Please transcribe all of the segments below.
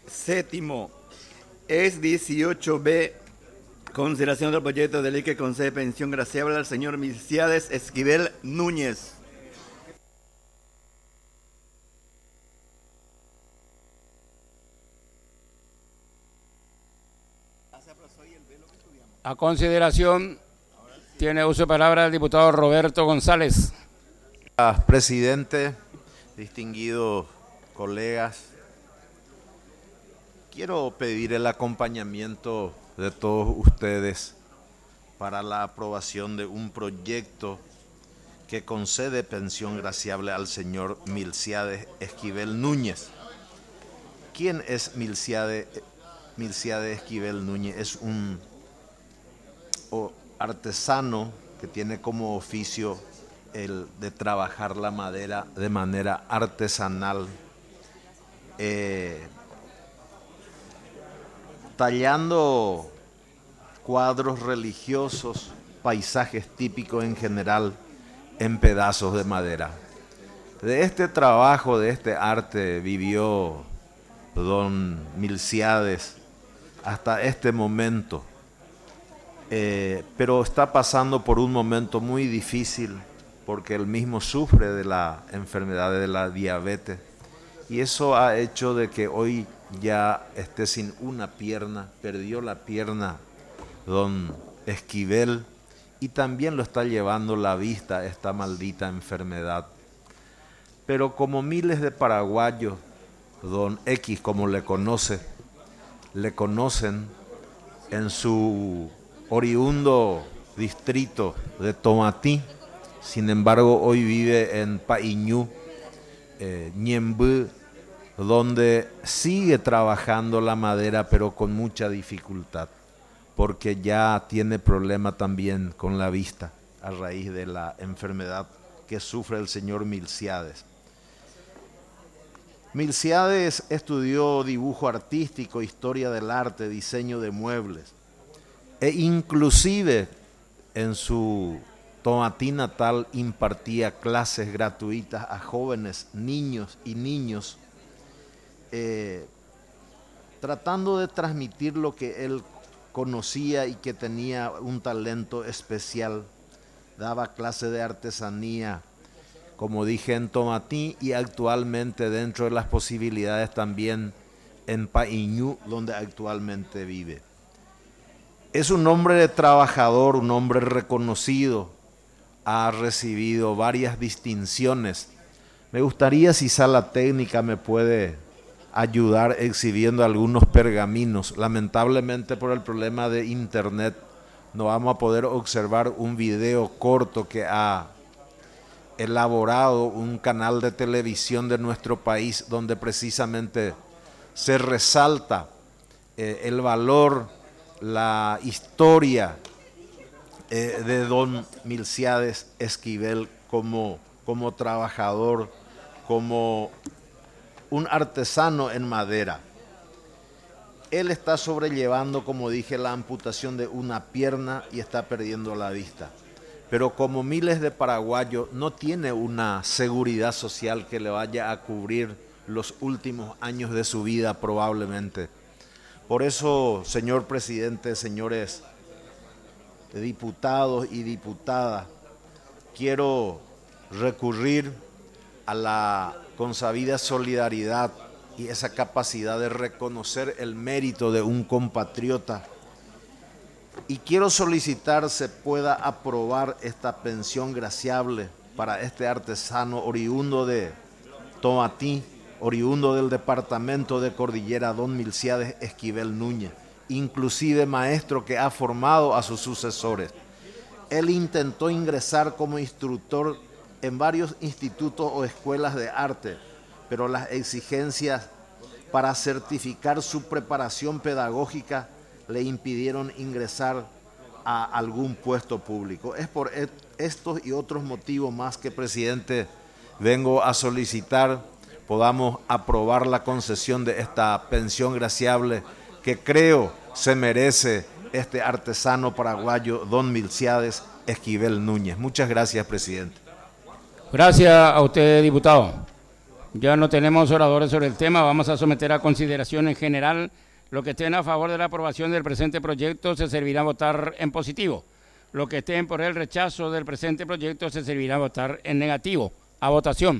Séptimo, es 18B, consideración del proyecto de ley que concede pensión graciable al señor Milciades Esquivel Núñez. A consideración, tiene uso de palabra el diputado Roberto González. Presidente, distinguidos colegas, quiero pedir el acompañamiento de todos ustedes para la aprobación de un proyecto que concede pensión graciable al señor Milciades Esquivel Núñez. ¿Quién es Milciades Esquivel Núñez? Es un artesano que tiene como oficio el de trabajar la madera de manera artesanal, tallando cuadros religiosos, paisajes típicos en general, en pedazos de madera. De este trabajo, de este arte, vivió don Milciades hasta este momento, pero está pasando por un momento muy difícil porque él mismo sufre de la enfermedad de la diabetes y eso ha hecho de que hoy ya esté sin una pierna, perdió la pierna don Esquivel y también lo está llevando la vista esta maldita enfermedad. Pero como miles de paraguayos, don X como le conocen en su oriundo distrito de Tomatí, sin embargo hoy vive en Païñú, Ñembú, donde sigue trabajando la madera pero con mucha dificultad, porque ya tiene problema también con la vista a raíz de la enfermedad que sufre el señor Milciades. Milciades estudió dibujo artístico, historia del arte, diseño de muebles e inclusive en su Tomatí natal impartía clases gratuitas a jóvenes, niños y niños, tratando de transmitir lo que él conocía y que tenía un talento especial. Daba clases de artesanía, como dije, en Tomatí y actualmente dentro de las posibilidades también en Païñú, donde actualmente vive. Es un hombre trabajador, un hombre reconocido, ha recibido varias distinciones. Me gustaría si Sala Técnica me puede ayudar exhibiendo algunos pergaminos. Lamentablemente por el problema de internet no vamos a poder observar un video corto que ha elaborado un canal de televisión de nuestro país donde precisamente se resalta el valor, la historia de don Milciades Esquivel como trabajador, como un artesano en madera. Él está sobrellevando, como dije, la amputación de una pierna y está perdiendo la vista. Pero como miles de paraguayos no tiene una seguridad social que le vaya a cubrir los últimos años de su vida probablemente. Por eso, señor presidente, señores diputados y diputadas, quiero recurrir a la consabida solidaridad y esa capacidad de reconocer el mérito de un compatriota. Y quiero solicitar se pueda aprobar esta pensión graciable para este artesano oriundo de Tomatí, oriundo del departamento de Cordillera, don Milciades Esquivel Núñez, inclusive maestro que ha formado a sus sucesores. Él intentó ingresar como instructor en varios institutos o escuelas de arte, pero las exigencias para certificar su preparación pedagógica le impidieron ingresar a algún puesto público. Es por estos y otros motivos más que, presidente, vengo a solicitar podamos aprobar la concesión de esta pensión graciable que creo se merece este artesano paraguayo, don Milciades Esquivel Núñez. Muchas gracias, presidente. Gracias a usted, diputado. Ya no tenemos oradores sobre el tema. Vamos a someter a consideración en general. Los que estén a favor de la aprobación del presente proyecto se servirá a votar en positivo. Los que estén por el rechazo del presente proyecto se servirá a votar en negativo. A votación.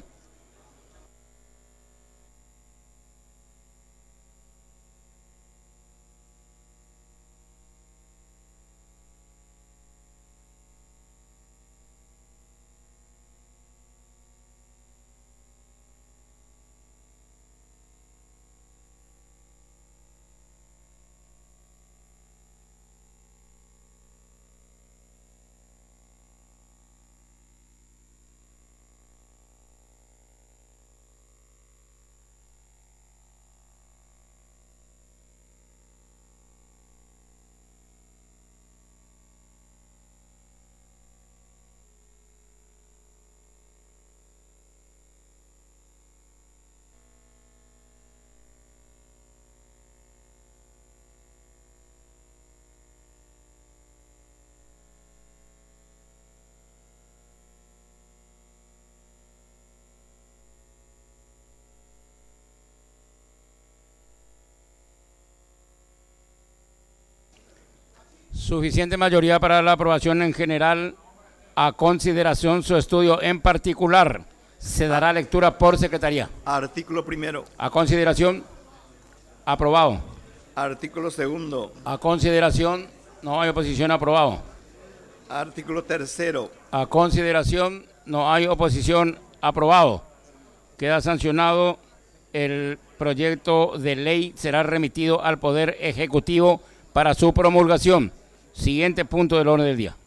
Suficiente mayoría para la aprobación en general. A consideración su estudio en particular. Se dará lectura por secretaría. Artículo primero. A consideración. Aprobado. Artículo segundo. A consideración. No hay oposición. Aprobado. Artículo tercero. A consideración. No hay oposición. Aprobado. Queda sancionado. El proyecto de ley será remitido al Poder Ejecutivo para su promulgación. Siguiente punto del orden del día.